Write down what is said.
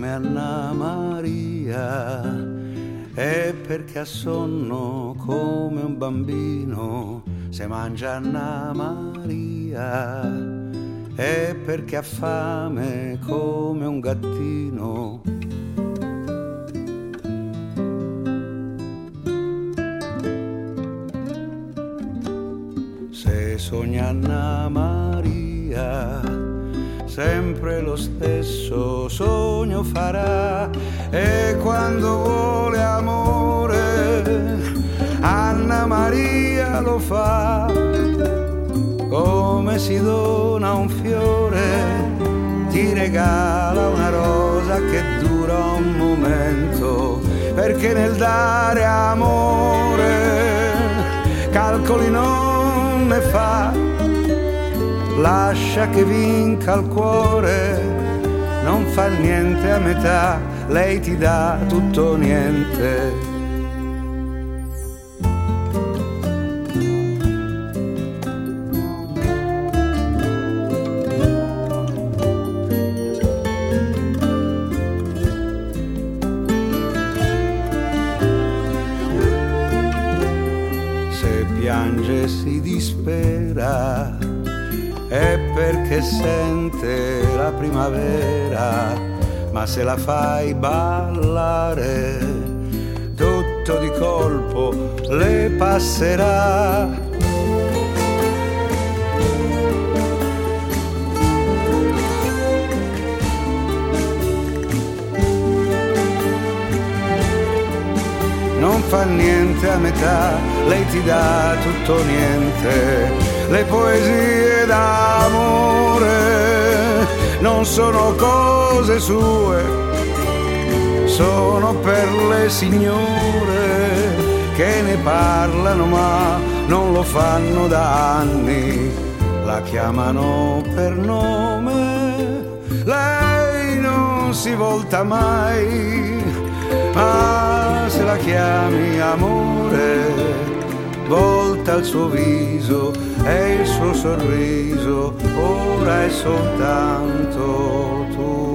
Anna Maria, è perché ha sonno come un bambino se mangia Anna Maria, è perché ha fame come un gattino. Se sogna Anna Maria, sempre lo stesso sogno farà, e quando vuole amore Anna Maria lo fa, come si dona un fiore, ti regala una rosa che dura un momento, perché nel dare amore calcoli non ne fa, lascia che vinca il cuore, non fa niente a metà, lei ti dà tutto o niente. Se piange si dispera, è perché sente la primavera, ma se la fai ballare tutto di colpo le passerà. Non fa niente a metà, lei ti dà tutto o niente. Le poesie d'amore non sono cose sue, sono per le signore che ne parlano ma non lo fanno da anni, la chiamano per nome, lei non si volta mai, ma se la chiami amore volta il suo viso e il suo sorriso, ora è soltanto tu.